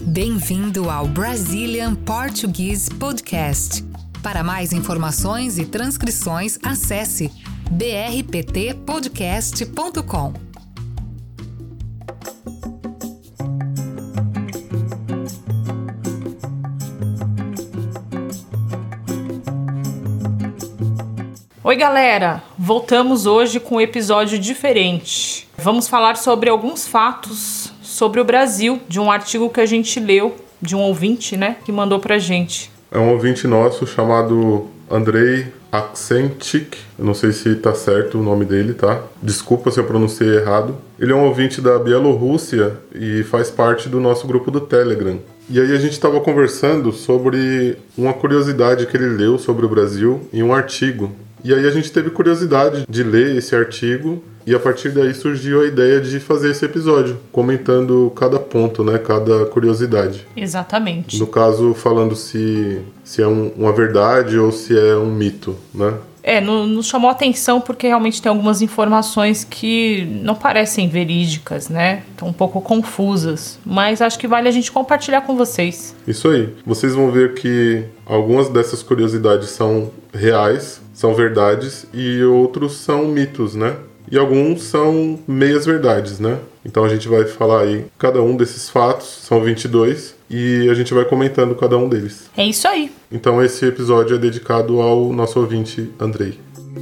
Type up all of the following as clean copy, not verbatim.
Bem-vindo ao Brazilian Portuguese Podcast. Para mais informações e transcrições, acesse brptpodcast.com. Oi galera, voltamos hoje com um episódio diferente. Vamos falar sobre alguns fatos sobre o Brasil, de um artigo que a gente leu, de um ouvinte, que mandou pra gente. É um ouvinte nosso chamado Andrei Aksenchik, eu não sei se tá certo o nome dele, tá? Desculpa se eu pronunciei errado. Ele é um ouvinte da Bielorrússia e faz parte do nosso grupo do Telegram. E aí a gente estava conversando sobre uma curiosidade que ele leu sobre o Brasil em um artigo. E aí a gente teve curiosidade de ler esse artigo e a partir daí surgiu a ideia de fazer esse episódio, comentando cada ponto, cada curiosidade. Exatamente. No caso, falando se é uma verdade ou se é um mito, Nos chamou a atenção porque realmente tem algumas informações que não parecem verídicas, Estão um pouco confusas, mas acho que vale a gente compartilhar com vocês. Isso aí. Vocês vão ver que algumas dessas curiosidades são reais, são verdades, e outros são mitos, E alguns são meias verdades, Então a gente vai falar aí cada um desses fatos, são 22, e a gente vai comentando cada um deles. É isso aí. Então esse episódio é dedicado ao nosso ouvinte Andrei.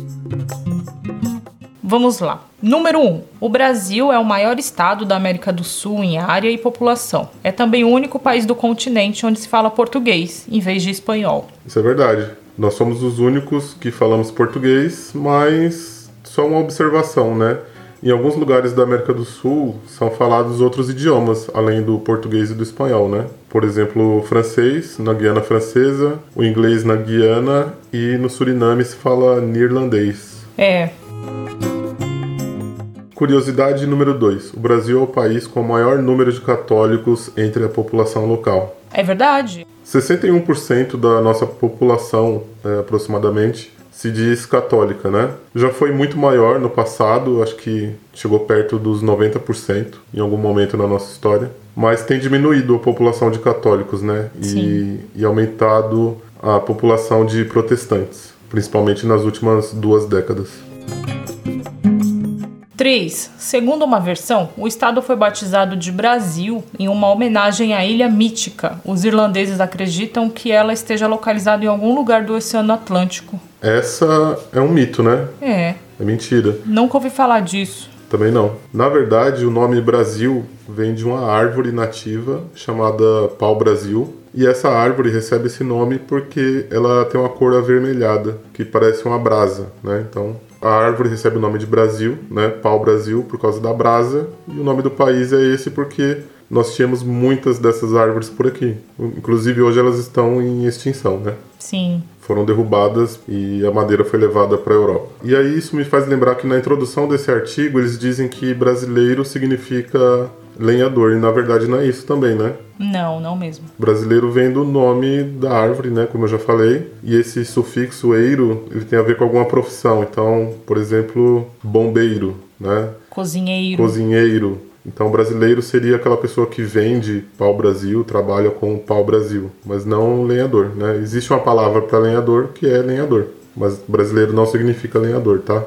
Vamos lá. Número 1. O Brasil é o maior estado da América do Sul em área e população. É também o único país do continente onde se fala português, em vez de espanhol. Isso é verdade. Nós somos os únicos que falamos português, mas só uma observação, Em alguns lugares da América do Sul são falados outros idiomas, além do português e do espanhol, Por exemplo, o francês na Guiana Francesa, o inglês na Guiana e no Suriname se fala neerlandês. Curiosidade número 2. O Brasil é o país com o maior número de católicos entre a população local. É verdade. 61% da nossa população, aproximadamente, se diz católica, Já foi muito maior no passado, acho que chegou perto dos 90% em algum momento na nossa história. Mas tem diminuído a população de católicos, Sim. E aumentado a população de protestantes, principalmente nas últimas 2 décadas. 3. Segundo uma versão, o estado foi batizado de Brasil em uma homenagem à Ilha Mítica. Os irlandeses acreditam que ela esteja localizada em algum lugar do Oceano Atlântico. Essa é um mito, É mentira. Nunca ouvi falar disso. Também não. Na verdade, o nome Brasil vem de uma árvore nativa chamada pau-brasil. E essa árvore recebe esse nome porque ela tem uma cor avermelhada, que parece uma brasa, Então, a árvore recebe o nome de Brasil, pau-brasil, por causa da brasa. E o nome do país é esse porque nós tínhamos muitas dessas árvores por aqui. Inclusive, hoje elas estão em extinção, Sim. Foram derrubadas e a madeira foi levada para a Europa. E aí isso me faz lembrar que na introdução desse artigo eles dizem que brasileiro significa lenhador, e na verdade não é isso também, Não mesmo. Brasileiro vem do nome da árvore, como eu já falei, e esse sufixo eiro, ele tem a ver com alguma profissão. Então, por exemplo, bombeiro, Cozinheiro. Então, brasileiro seria aquela pessoa que vende pau-brasil, trabalha com pau-brasil, mas não lenhador, Existe uma palavra para lenhador que é lenhador, mas brasileiro não significa lenhador, tá?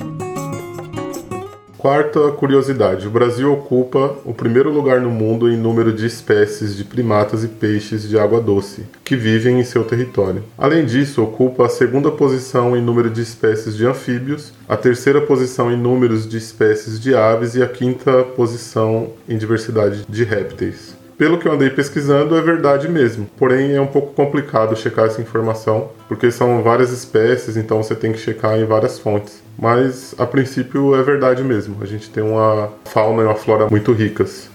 Quarta curiosidade. O Brasil ocupa o primeiro lugar no mundo em número de espécies de primatas e peixes de água doce que vivem em seu território. Além disso, ocupa a segunda posição em número de espécies de anfíbios, a terceira posição em números de espécies de aves e a quinta posição em diversidade de répteis. Pelo que eu andei pesquisando, é verdade mesmo. Porém, é um pouco complicado checar essa informação, porque são várias espécies, então você tem que checar em várias fontes. Mas, a princípio, é verdade mesmo. A gente tem uma fauna e uma flora muito ricas.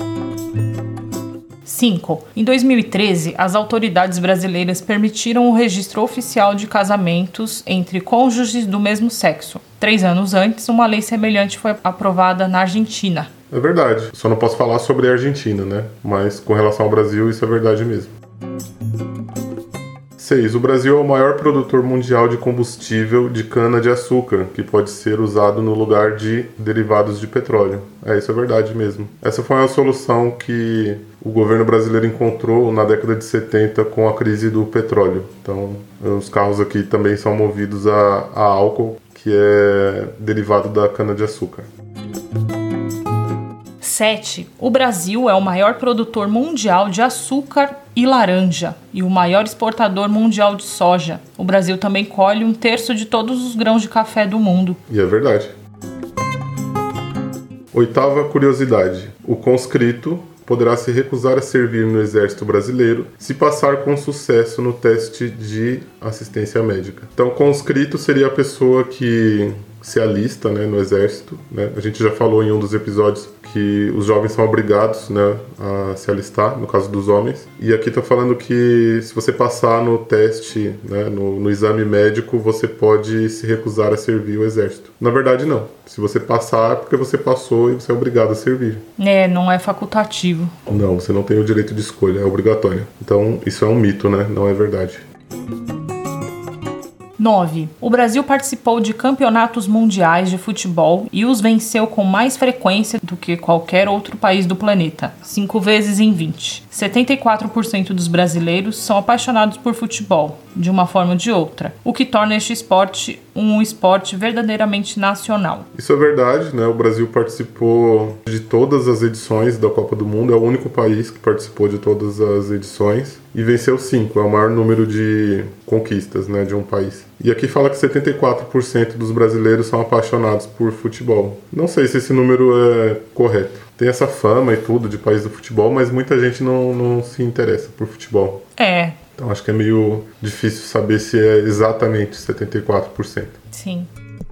5. Em 2013, as autoridades brasileiras permitiram o registro oficial de casamentos entre cônjuges do mesmo sexo. 3 anos antes, uma lei semelhante foi aprovada na Argentina. É verdade. Só não posso falar sobre a Argentina, Mas com relação ao Brasil, isso é verdade mesmo. 6. O Brasil é o maior produtor mundial de combustível de cana-de-açúcar, que pode ser usado no lugar de derivados de petróleo. Isso é verdade mesmo. Essa foi uma solução que o governo brasileiro encontrou na década de 70 com a crise do petróleo. Então, os carros aqui também são movidos a álcool, que é derivado da cana-de-açúcar. 7. O Brasil é o maior produtor mundial de açúcar e laranja e o maior exportador mundial de soja. O Brasil também colhe 1/3 de todos os grãos de café do mundo. E é verdade. 8ª curiosidade. O conscrito poderá se recusar a servir no Exército Brasileiro se passar com sucesso no teste de assistência médica. Então, conscrito seria a pessoa que se alista, né, no Exército. Né? A gente já falou em um dos episódios que os jovens são obrigados, né, a se alistar, no caso dos homens. E aqui está falando que se você passar no teste, né, no exame médico, você pode se recusar a servir o Exército. Na verdade, não. Se você passar, é porque você passou e você é obrigado a servir. Não é facultativo. Não, você não tem o direito de escolha, é obrigatório. Então, isso é um mito, né? Não é verdade. 9. O Brasil participou de campeonatos mundiais de futebol e os venceu com mais frequência do que qualquer outro país do planeta, 5 vezes em 20. 74% dos brasileiros são apaixonados por futebol, de uma forma ou de outra, o que torna este esporte um esporte verdadeiramente nacional. Isso é verdade, né? O Brasil participou de todas as edições da Copa do Mundo, é o único país que participou de todas as edições e venceu 5, é o maior número de conquistas, né, de um país. E aqui fala que 74% dos brasileiros são apaixonados por futebol. Não sei se esse número é correto. Tem essa fama e tudo de país do futebol, mas muita gente não se interessa por futebol. Então acho que é meio difícil saber se é exatamente 74%. Sim.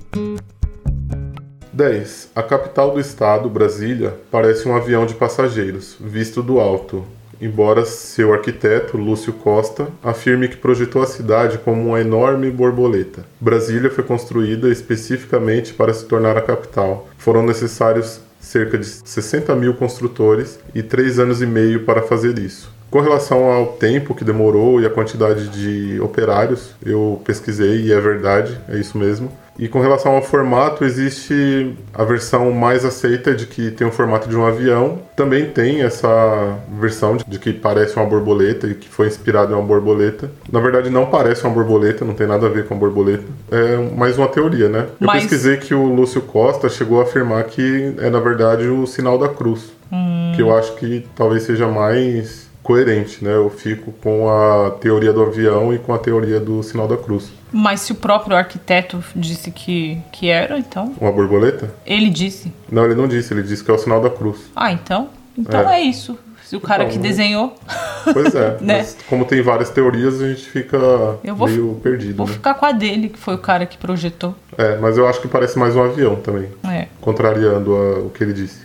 10. A capital do estado, Brasília, parece um avião de passageiros, visto do alto. Embora seu arquiteto, Lúcio Costa, afirme que projetou a cidade como uma enorme borboleta. Brasília foi construída especificamente para se tornar a capital. Foram necessários cerca de 60 mil construtores e 3 anos e meio para fazer isso. Com relação ao tempo que demorou e a quantidade de operários, eu pesquisei e é verdade, é isso mesmo. E com relação ao formato, existe a versão mais aceita de que tem o formato de um avião. Também tem essa versão de que parece uma borboleta e que foi inspirado em uma borboleta. Na verdade, não parece uma borboleta, não tem nada a ver com a borboleta. É mais uma teoria, né? Eu pesquisei que o Lúcio Costa chegou a afirmar que é, na verdade, o sinal da cruz. Que eu acho que talvez seja mais coerente, né? Eu fico com a teoria do avião e com a teoria do sinal da cruz. Mas se o próprio arquiteto disse que era, então... Uma borboleta? Ele disse. Não, ele não disse. Ele disse que é o sinal da cruz. Então é isso. Se o cara que desenhou... Pois é. Né? Mas como tem várias teorias, a gente fica meio perdido. Vou ficar com a dele, que foi o cara que projetou. Mas eu acho que parece mais um avião também. Contrariando o que ele disse.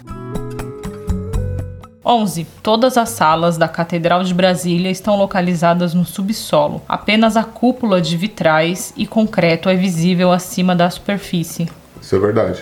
11. Todas as salas da Catedral de Brasília estão localizadas no subsolo. Apenas a cúpula de vitrais e concreto é visível acima da superfície. Isso é verdade.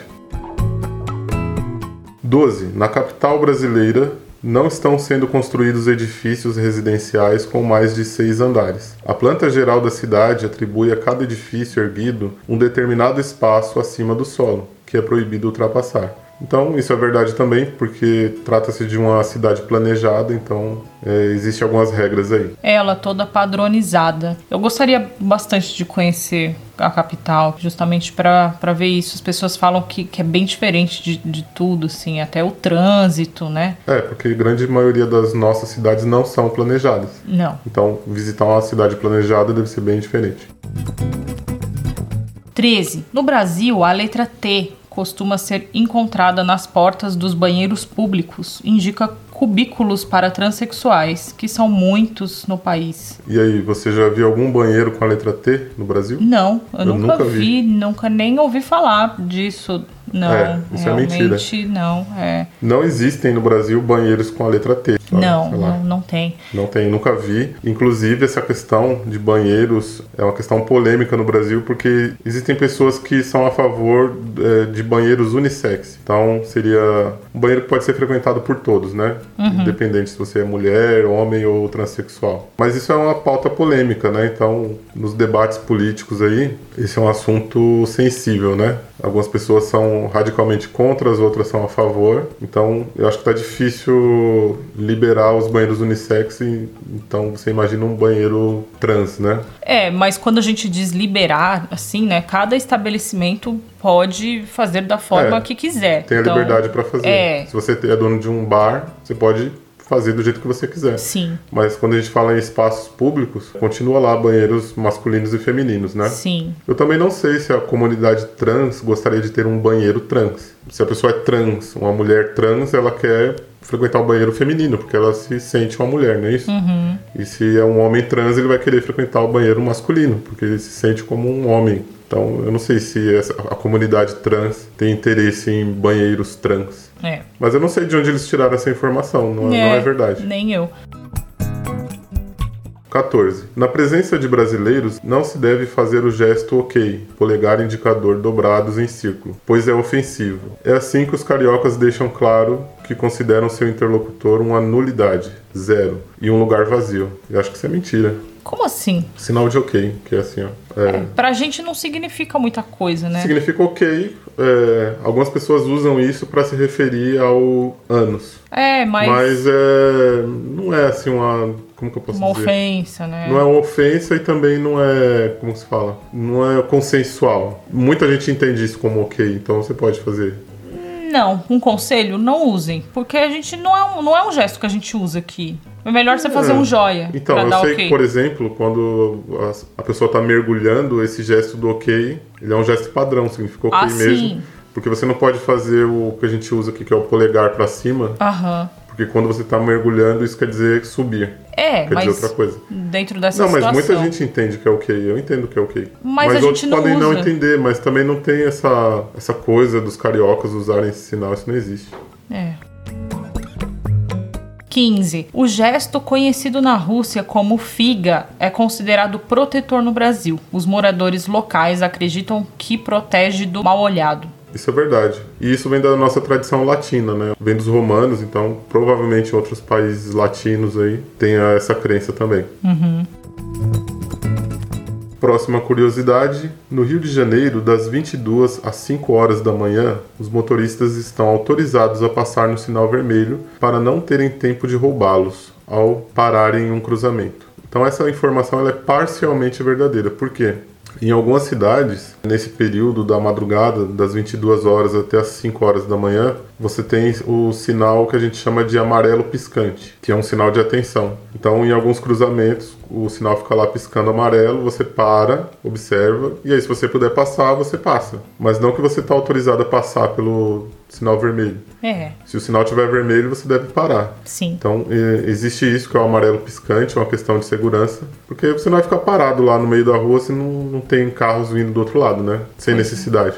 12. Na capital brasileira não estão sendo construídos edifícios residenciais com mais de 6 andares. A planta geral da cidade atribui a cada edifício erguido um determinado espaço acima do solo, que é proibido ultrapassar. Então, isso é verdade também, porque trata-se de uma cidade planejada, então existem algumas regras aí. Ela toda padronizada. Eu gostaria bastante de conhecer a capital, justamente para ver isso. As pessoas falam que é bem diferente de tudo, assim, até o trânsito, né? Porque a grande maioria das nossas cidades não são planejadas. Não. Então, visitar uma cidade planejada deve ser bem diferente. 13. No Brasil, a letra T costuma ser encontrada nas portas dos banheiros públicos. Indica cubículos para transexuais, que são muitos no país. E aí, você já viu algum banheiro com a letra T no Brasil? Não, eu nunca vi, nunca nem ouvi falar disso. Não, isso é mentira. Não, Não existem no Brasil banheiros com a letra T. Não tem. Não tem, nunca vi. Inclusive, essa questão de banheiros é uma questão polêmica no Brasil, porque existem pessoas que são a favor de banheiros unissex. Então, seria um banheiro que pode ser frequentado por todos, né? Independente se você é mulher, homem ou transexual. Mas isso é uma pauta polêmica, né? Então, nos debates políticos aí, esse é um assunto sensível, né? Algumas pessoas são radicalmente contra, as outras são a favor. Então, eu acho que tá difícil liberar os banheiros unissex. Então, você imagina um banheiro trans, né? Mas quando a gente diz liberar, assim, né? Cada estabelecimento pode fazer da forma que quiser. Tem a liberdade para fazer. Se você é dono de um bar, você pode fazer do jeito que você quiser. Sim. Mas quando a gente fala em espaços públicos, continua lá banheiros masculinos e femininos, né? Sim. Eu também não sei se a comunidade trans gostaria de ter um banheiro trans. Se a pessoa é trans, uma mulher trans, ela quer frequentar o banheiro feminino, porque ela se sente uma mulher, não é isso? E se é um homem trans, ele vai querer frequentar o banheiro masculino, porque ele se sente como um homem. Então, eu não sei se a comunidade trans tem interesse em banheiros trans. Mas eu não sei de onde eles tiraram essa informação, não é verdade. Nem eu. 14. Na presença de brasileiros, não se deve fazer o gesto ok, polegar e indicador dobrados em círculo, pois é ofensivo. É assim que os cariocas deixam claro que consideram seu interlocutor uma nulidade, 0, e um lugar vazio. Eu acho que isso é mentira. Como assim? Sinal de ok, que é assim, ó. Pra gente não significa muita coisa, né? Significa ok. Algumas pessoas usam isso para se referir ao ânus. Mas não é assim como que eu posso dizer? Uma ofensa, né? Não é uma ofensa e também não é, como se fala? Não é consensual. Muita gente entende isso como ok, então você pode fazer. Não, um conselho, não usem. Porque a gente não é um gesto que a gente usa aqui. É melhor você fazer um joia. Então, eu sei que, por exemplo, quando a pessoa está mergulhando, esse gesto do ok, ele é um gesto padrão, significa ok mesmo. Sim. Porque você não pode fazer o que a gente usa aqui, que é o polegar para cima. Porque quando você está mergulhando, isso quer dizer subir. Quer dizer outra coisa. Dentro dessa situação... Não, mas muita gente entende que é ok. Eu entendo que é ok. Mas a outros gente não podem usa. Não entender, mas também não tem essa coisa dos cariocas usarem esse sinal. Isso não existe. 15. O gesto conhecido na Rússia como figa é considerado protetor no Brasil. Os moradores locais acreditam que protege do mal-olhado. Isso é verdade. E isso vem da nossa tradição latina, né? Vem dos romanos, então provavelmente em outros países latinos aí tem essa crença também. Próxima curiosidade. No Rio de Janeiro, das 22 às 5 horas da manhã, os motoristas estão autorizados a passar no sinal vermelho para não terem tempo de roubá-los ao pararem em um cruzamento. Então essa informação ela é parcialmente verdadeira. Por quê? Em algumas cidades, nesse período da madrugada, das 22 horas até as 5 horas da manhã, você tem o sinal que a gente chama de amarelo piscante, que é um sinal de atenção. Então, em alguns cruzamentos, o sinal fica lá piscando amarelo, você para, observa, e aí se você puder passar, você passa. Mas não que você está autorizado a passar pelo sinal vermelho. Se o sinal estiver vermelho, você deve parar. Sim. Então, existe isso, que é o amarelo piscante, é uma questão de segurança, porque você não vai ficar parado lá no meio da rua se não tem carros vindo do outro lado, né? Sem necessidade.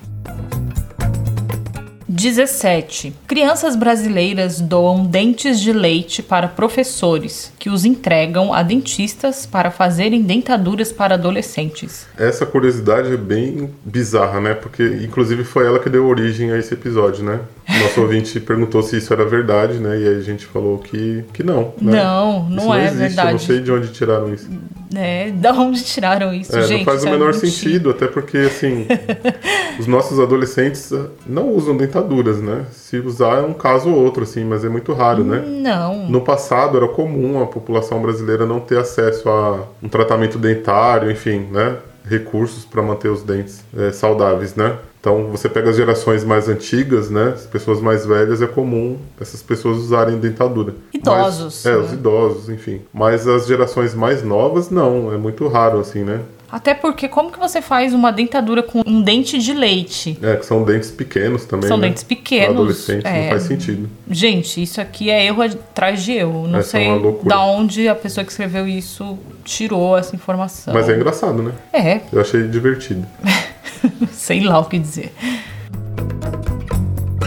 17. Crianças brasileiras doam dentes de leite para professores, que os entregam a dentistas para fazerem dentaduras para adolescentes. Essa curiosidade é bem bizarra, né? Porque, inclusive, foi ela que deu origem a esse episódio, né? Nosso ouvinte perguntou se isso era verdade, né? E aí a gente falou que não. Né? Não é existe, verdade. Eu não sei de onde tiraram isso. Da onde tiraram isso, gente? Não faz o menor sentido, até porque, assim, os nossos adolescentes não usam dentaduras, né? Se usar é um caso ou outro, assim, mas é muito raro, né? Não. No passado era comum a população brasileira não ter acesso a um tratamento dentário, enfim, né? Recursos para manter os dentes saudáveis, né? Então, você pega as gerações mais antigas, né? As pessoas mais velhas, é comum essas pessoas usarem dentadura. Idosos. Os idosos, enfim. Mas as gerações mais novas, não. É muito raro, assim, né? Até porque como que você faz uma dentadura com um dente de leite? Que são dentes pequenos também, São né? dentes pequenos. Para adolescente, não faz sentido. Gente, isso aqui é erro atrás de erro. Não sei da onde a pessoa que escreveu isso tirou essa informação. Mas é engraçado, né? Eu achei divertido. Sei lá o que dizer.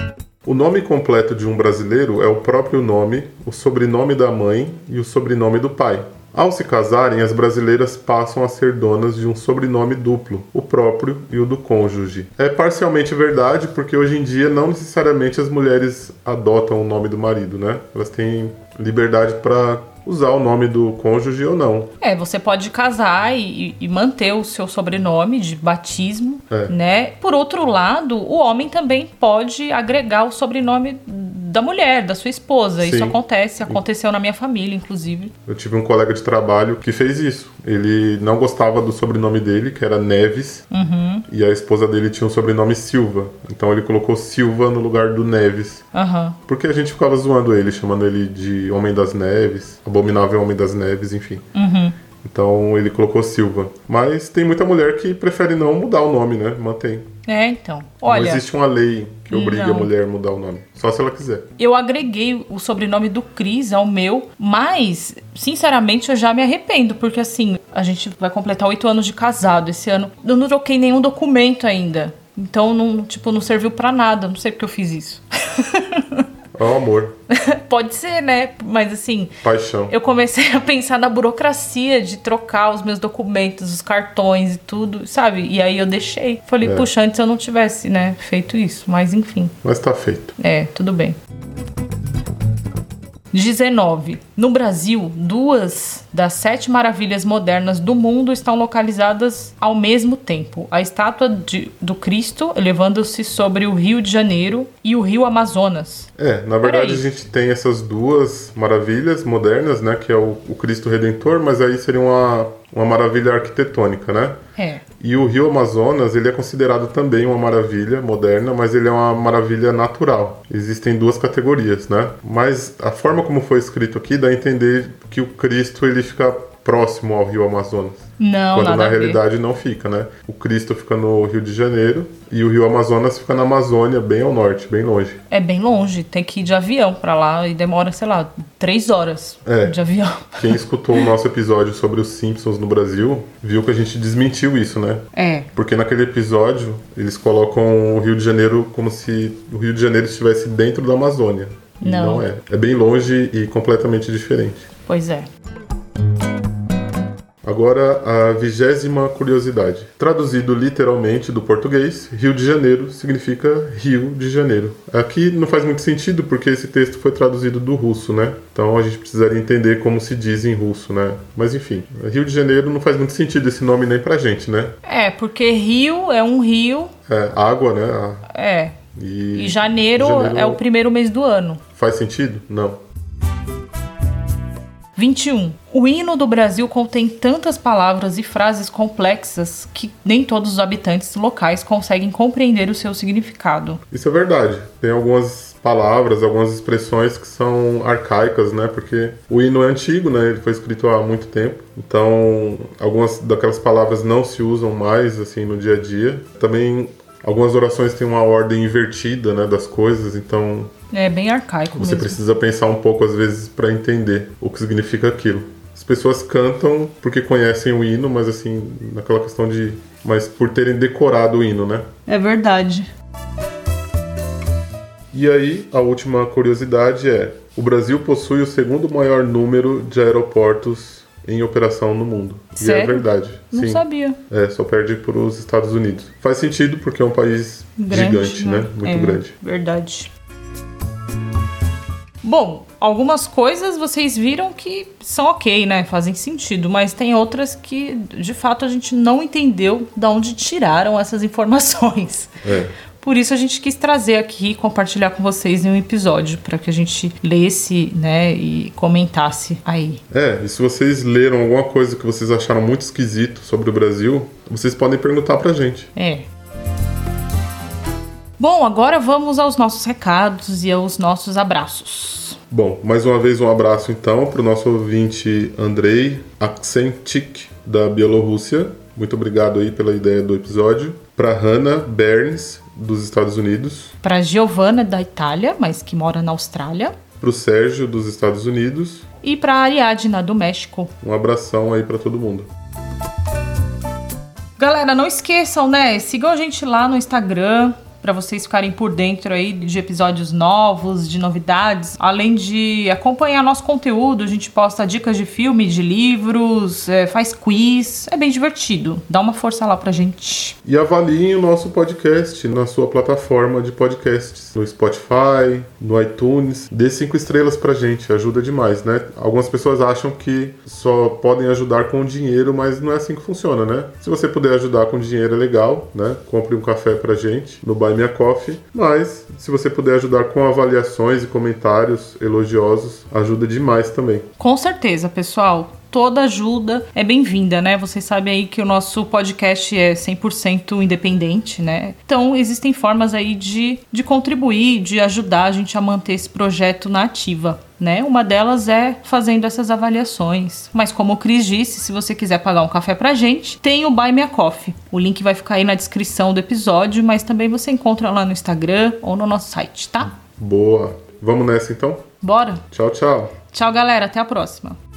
O nome completo de um brasileiro é o próprio nome, o sobrenome da mãe e o sobrenome do pai. Ao se casarem, as brasileiras passam a ser donas de um sobrenome duplo, o próprio e o do cônjuge. É parcialmente verdade, porque hoje em dia não necessariamente as mulheres adotam o nome do marido, né? Elas têm liberdade para usar o nome do cônjuge ou não. Você pode casar e manter o seu sobrenome de batismo, né? Por outro lado, o homem também pode agregar o sobrenome da mulher, da sua esposa. Sim. Isso aconteceu na minha família, inclusive. Eu tive um colega de trabalho que fez isso. Ele não gostava do sobrenome dele, que era Neves, e a esposa dele tinha o sobrenome Silva. Então ele colocou Silva no lugar do Neves. Porque a gente ficava zoando ele, chamando ele de Homem das Neves, Abominável Homem das Neves, enfim. Então ele colocou Silva. Mas tem muita mulher que prefere não mudar o nome, né? Mantém. Então. Olha, não existe uma lei que obrigue a mulher a mudar o nome. Só se ela quiser. Eu agreguei o sobrenome do Cris ao meu, mas, sinceramente, eu já me arrependo. Porque, assim, a gente vai completar 8 anos de casado esse ano. Eu não troquei nenhum documento ainda. Então, não serviu pra nada. Não sei porque eu fiz isso. É o amor. Pode ser, né? Mas assim... Paixão. Eu comecei a pensar na burocracia de trocar os meus documentos, os cartões e tudo, sabe? E aí eu deixei. Falei, puxa, antes eu não tivesse, né, feito isso. Mas enfim. Mas tá feito. Tudo bem. 19. No Brasil, 2 das 7 maravilhas modernas do mundo estão localizadas ao mesmo tempo. A estátua do Cristo, elevando-se sobre o Rio de Janeiro, e o Rio Amazonas. Na verdade a gente tem essas 2 maravilhas modernas, né? Que é o Cristo Redentor, mas aí seria uma maravilha arquitetônica, né? E o Rio Amazonas, ele é considerado também uma maravilha moderna, mas ele é uma maravilha natural. Existem 2 categorias, né? Mas a forma como foi escrito aqui dá a entender que o Cristo, ele fica próximo ao Rio Amazonas. Não, quando nada na a ver. realidade não fica, né? O Cristo fica no Rio de Janeiro e o Rio Amazonas fica na Amazônia, bem ao norte, bem longe. É bem longe, tem que ir de avião pra lá e demora, 3 horas de avião. Quem escutou o nosso episódio sobre os Simpsons no Brasil, viu que a gente desmentiu isso, né? Porque naquele episódio, eles colocam o Rio de Janeiro como se o Rio de Janeiro estivesse dentro da Amazônia. Não é. É bem longe e completamente diferente. Pois é. Agora, a 20ª curiosidade. Traduzido literalmente do português, Rio de Janeiro significa Rio de Janeiro. Aqui não faz muito sentido, porque esse texto foi traduzido do russo, né? Então a gente precisaria entender como se diz em russo, né? Mas enfim, Rio de Janeiro não faz muito sentido esse nome nem pra gente, né? Porque rio é um rio... água, né? E janeiro é o primeiro mês do ano. Faz sentido? Não. 21. O hino do Brasil contém tantas palavras e frases complexas que nem todos os habitantes locais conseguem compreender o seu significado. Isso é verdade. Tem algumas palavras, algumas expressões que são arcaicas, né? Porque o hino é antigo, né? Ele foi escrito há muito tempo. Então, algumas daquelas palavras não se usam mais, assim, no dia a dia. Também, algumas orações têm uma ordem invertida, né, das coisas, então... É bem arcaico Você mesmo. precisa pensar um pouco, às vezes, para entender o que significa aquilo. As pessoas cantam porque conhecem o hino, mas assim, naquela questão de... Mas por terem decorado o hino, né? É verdade. E aí, a última curiosidade é... O Brasil possui o 2º maior número de aeroportos em operação no mundo. Sério? E é verdade. Não sabia. Só perde para os Estados Unidos. Faz sentido porque é um país gigante, né? Muito grande. Verdade. Bom, algumas coisas vocês viram que são ok, né? Fazem sentido, mas tem outras que, de fato, a gente não entendeu de onde tiraram essas informações. Por isso a gente quis trazer aqui e compartilhar com vocês em um episódio, para que a gente lesse, né, e comentasse aí. E se vocês leram alguma coisa que vocês acharam muito esquisito sobre o Brasil, vocês podem perguntar pra gente. Bom, agora vamos aos nossos recados e aos nossos abraços. Bom, mais uma vez um abraço então para o nosso ouvinte Andrei Aksentik, da Bielorrússia. Muito obrigado aí pela ideia do episódio. Para Hannah Berns, dos Estados Unidos. Para Giovana, da Itália, mas que mora na Austrália. Para o Sérgio, dos Estados Unidos. E para a Ariadna, do México. Um abração aí para todo mundo. Galera, não esqueçam, né? Sigam a gente lá no Instagram, para vocês ficarem por dentro aí de episódios novos, de novidades. Além de acompanhar nosso conteúdo, a gente posta dicas de filme, de livros, faz quiz, é bem divertido. Dá uma força lá pra gente. E avaliem o nosso podcast na sua plataforma de podcasts, no Spotify, no iTunes. Dê 5 estrelas pra gente, ajuda demais, né? Algumas pessoas acham que só podem ajudar com dinheiro, mas não é assim que funciona, né? Se você puder ajudar com dinheiro é legal, né? Compre um café pra gente no Buy Me a Coffee, mas se você puder ajudar com avaliações e comentários elogiosos, ajuda demais também. Com certeza, pessoal. Toda ajuda é bem-vinda, né? Vocês sabem aí que o nosso podcast é 100% independente, né? Então, existem formas aí de contribuir, de ajudar a gente a manter esse projeto na ativa, né? Uma delas é fazendo essas avaliações. Mas como o Cris disse, se você quiser pagar um café pra gente, tem o Buy Me a Coffee. O link vai ficar aí na descrição do episódio, mas também você encontra lá no Instagram ou no nosso site, tá? Boa! Vamos nessa então? Bora? Tchau, tchau! Tchau, galera. Até a próxima.